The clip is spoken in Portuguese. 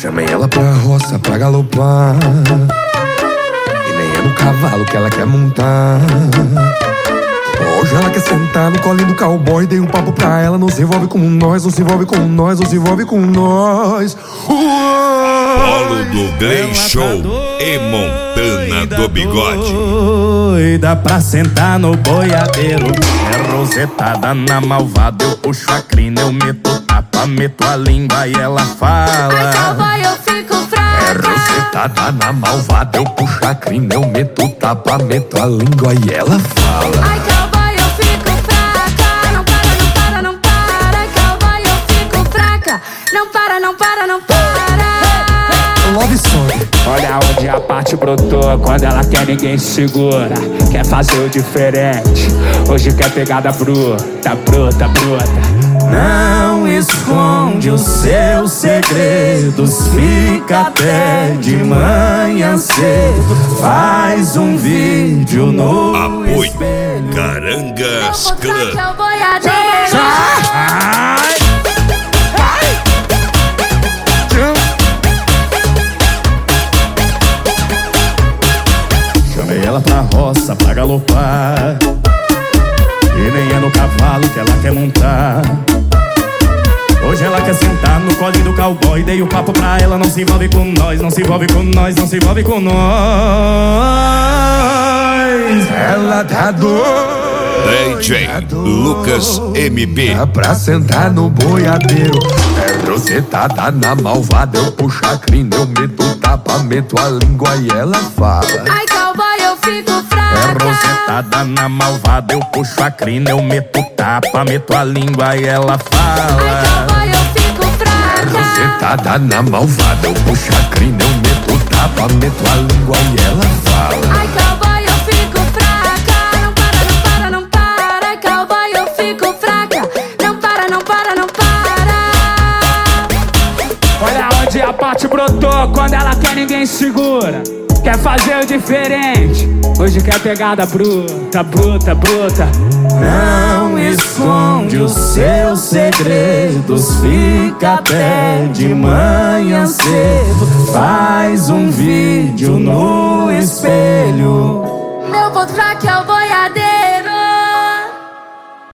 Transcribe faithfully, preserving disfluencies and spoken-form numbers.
Chamei ela pra roça pra galopar, e nem é no cavalo que ela quer montar. Hoje ela quer sentar no colinho do cowboy. Dei um papo pra ela, não se envolve com nós, não se envolve com nós, não se envolve com nós. Polo do Glen Show e Montana do Bigode. Doida pra sentar no boiadeiro, é rosetada na malvada. Eu puxo a crina, eu meto tapa, meto a língua e ela fala. Ai, cowboy, eu fico fraca. É rosetada na malvada. Eu puxo a crina, eu meto tapa, meto a língua e ela fala. Ai, cowboy, eu fico fraca. Não para, não para, não para. Ai, cowboy, eu fico fraca. Não para, não para, não para. Love Song. Olha onde a parte brotou, quando ela quer ninguém segura. Quer fazer o diferente, hoje quer pegada bruta, bruta, bruta. Não esconde os seus segredos, fica até de manhã cedo. Faz um vídeo no Apoio espelho. Carangas Eu vou Clã. trazer o boiadeiro. Ai! Chamei ela pra roça pra galopar, e nem é no cavalo que ela quer montar. Hoje ela quer sentar no colinho do cowboy. Dei o papo pra ela, não se envolve com nós, não se envolve com nós, não se envolve com nós. Ela tá doida. D J Lucas M B. Dá pra sentar no boiadeiro, é rosetada na malvada. Eu puxo a crina, eu meto tapa, meto a língua e ela fala. Ai, cowboy, eu fico É fraca. rosetada na malvada. Eu puxo a crina, eu meto tapa, meto a língua e ela Ai, fala. cowboy, eu fico fraca. Rosetada na malvada. Eu puxo a crina, eu meto tapa, meto a língua e ela fala. Ai, cowboy, eu fico fraca. Não para, não para, não para. Ai, cowboy, eu fico fraca. Não para, não para, não para. Olha onde a parte brotou, quando ela quer ninguém segura. Quer fazer o diferente, hoje quer pegada bruta, bruta, bruta. Não esconde os seus segredos, fica até de manhã cedo. Faz um vídeo no espelho. Eu vou trazer o boiadeiro.